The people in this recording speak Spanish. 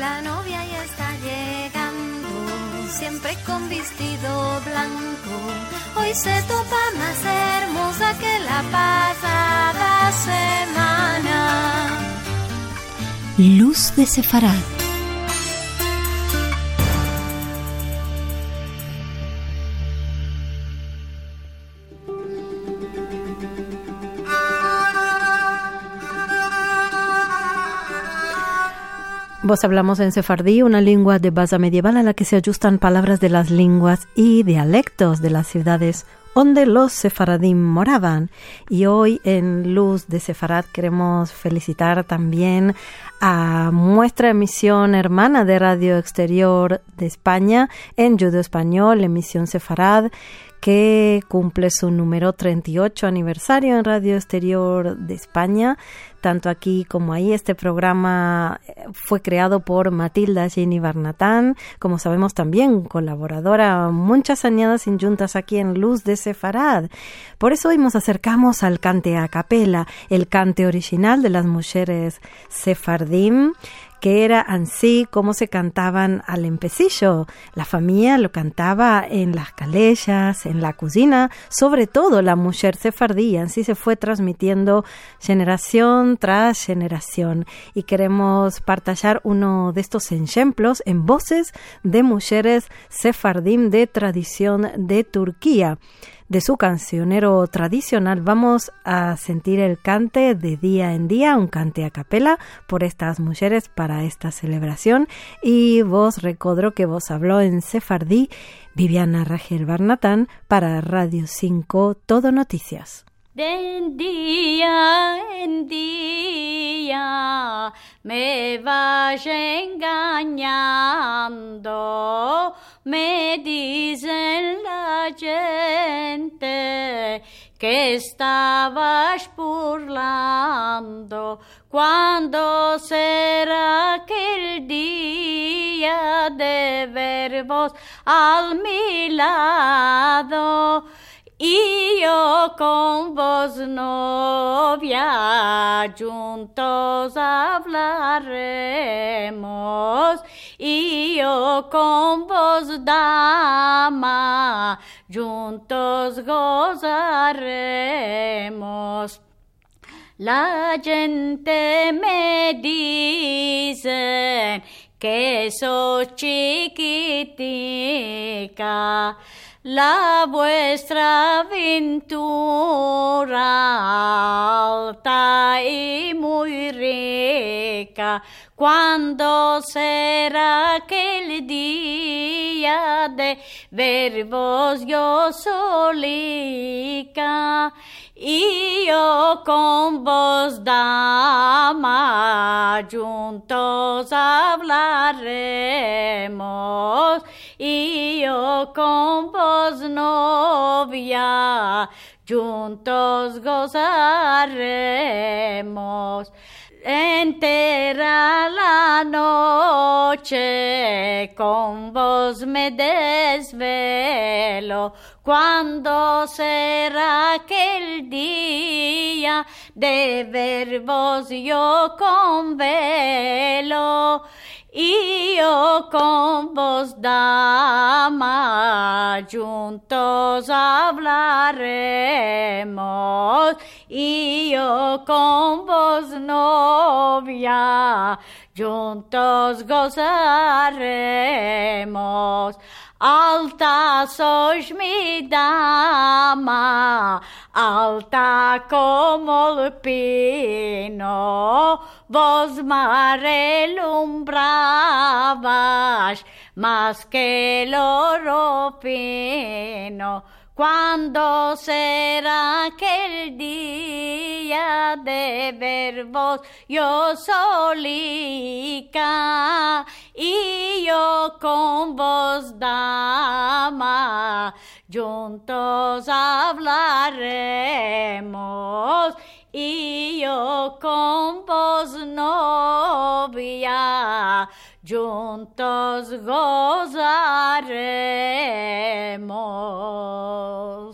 La novia ya está llegando, siempre con vestido blanco. Hoy se topa más hermosa que la pasada semana. Luz de Sefarad. Vos hablamos en sefardí, una lengua de base medieval a la que se ajustan palabras de las lenguas y dialectos de las ciudades donde los sefaradim moraban. Y hoy en Luz de Sefarad queremos felicitar también a nuestra emisión hermana de Radio Exterior de España en Judeo Español, emisión Sefarad, que cumple su número 38 aniversario en Radio Exterior de España. Tanto aquí como ahí, este programa fue creado por Matilda Gini Barnatán, como sabemos también colaboradora muchas añadas juntas aquí en Luz de Sefarad. Por eso hoy nos acercamos al cante a capela, el cante original de las mujeres sefardim, que era así como se cantaban al empecillo. La familia lo cantaba en las calellas, en la cocina, sobre todo la mujer sefardí. Así se fue transmitiendo generación tras generación. Y queremos partillar uno de estos ejemplos en voces de mujeres sefardim de tradición de Turquía. De su cancionero tradicional vamos a sentir el cante de día en día, un cante a capela por estas mujeres para esta celebración. Y vos recordó que vos habló en sefardí Viviana Rachel Barnatán para Radio 5 Todo Noticias. De en día me vas engañando, me dicen la gente que estabas burlando. ¿Cuándo será aquel día de verbos al mi lado? Y yo con vos, novia, juntos hablaremos. Y yo con vos, dama, juntos gozaremos. La gente me dice que soy chiquitica. La vuestra aventura alta y muy rica. ¿Cuándo será aquel día de verbos yo solica? Y yo con vos, dama, juntos hablaremos. Y yo con vos, novia, juntos gozaremos. Entera la noche con vos me desvelo. ¿Cuándo será aquel día de verbos yo con velo? Y yo con vos, dama, juntos hablaremos. Y yo con vos, novia, juntos gozaremos. Alta sois mi dama, alta como el pino. Vos me relumbrabas más que el oro fino. ¿Cuándo será aquel día de verbos yo solica? Y yo con vos, dama, juntos hablaremos. Y yo con vos, novia, juntos gozaremos.